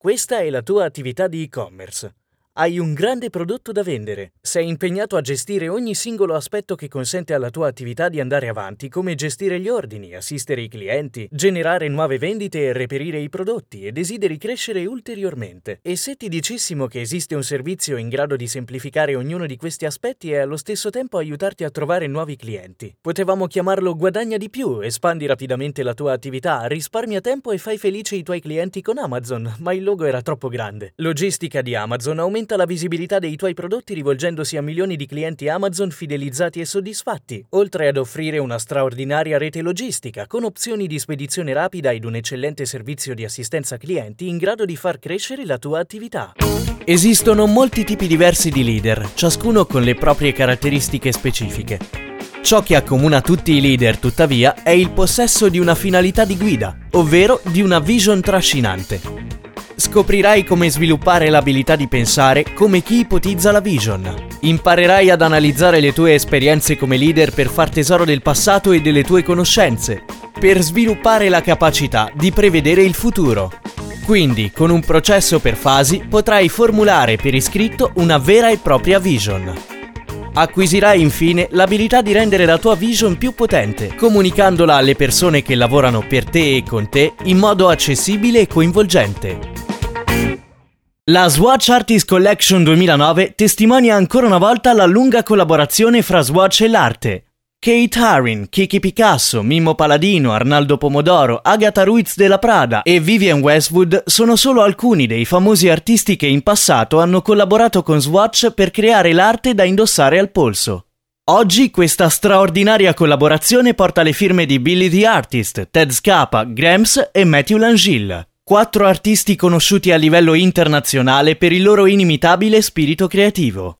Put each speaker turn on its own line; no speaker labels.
Questa è la tua attività di e-commerce. Hai un grande prodotto da vendere. Sei impegnato a gestire ogni singolo aspetto che consente alla tua attività di andare avanti, come gestire gli ordini, assistere i clienti, generare nuove vendite e reperire i prodotti, e desideri crescere ulteriormente. E se ti dicessimo che esiste un servizio in grado di semplificare ognuno di questi aspetti e allo stesso tempo aiutarti a trovare nuovi clienti? Potevamo chiamarlo Guadagna di più, espandi rapidamente la tua attività, risparmia tempo e fai felice i tuoi clienti con Amazon, ma il logo era troppo grande. Logistica di Amazon aumenta la visibilità dei tuoi prodotti rivolgendosi a milioni di clienti Amazon fidelizzati e soddisfatti, oltre ad offrire una straordinaria rete logistica con opzioni di spedizione rapida ed un eccellente servizio di assistenza clienti in grado di far crescere la tua attività. Esistono molti tipi diversi di leader, ciascuno con le proprie caratteristiche specifiche. Ciò che accomuna tutti i leader, tuttavia, è il possesso di una finalità di guida, ovvero di una vision trascinante. Scoprirai come sviluppare l'abilità di pensare come chi ipotizza la vision. Imparerai ad analizzare le tue esperienze come leader per far tesoro del passato e delle tue conoscenze, per sviluppare la capacità di prevedere il futuro. Quindi, con un processo per fasi, potrai formulare per iscritto una vera e propria vision. Acquisirai infine l'abilità di rendere la tua vision più potente, comunicandola alle persone che lavorano per te e con te in modo accessibile e coinvolgente. La Swatch Artist Collection 2009 testimonia ancora una volta la lunga collaborazione fra Swatch e l'arte. Kate Haring, Kiki Picasso, Mimmo Paladino, Arnaldo Pomodoro, Agatha Ruiz della Prada e Vivienne Westwood sono solo alcuni dei famosi artisti che in passato hanno collaborato con Swatch per creare l'arte da indossare al polso. Oggi questa straordinaria collaborazione porta le firme di Billy the Artist, Ted Scapa, Grams e Matthew Langille. 4 artisti conosciuti a livello internazionale per il loro inimitabile spirito creativo.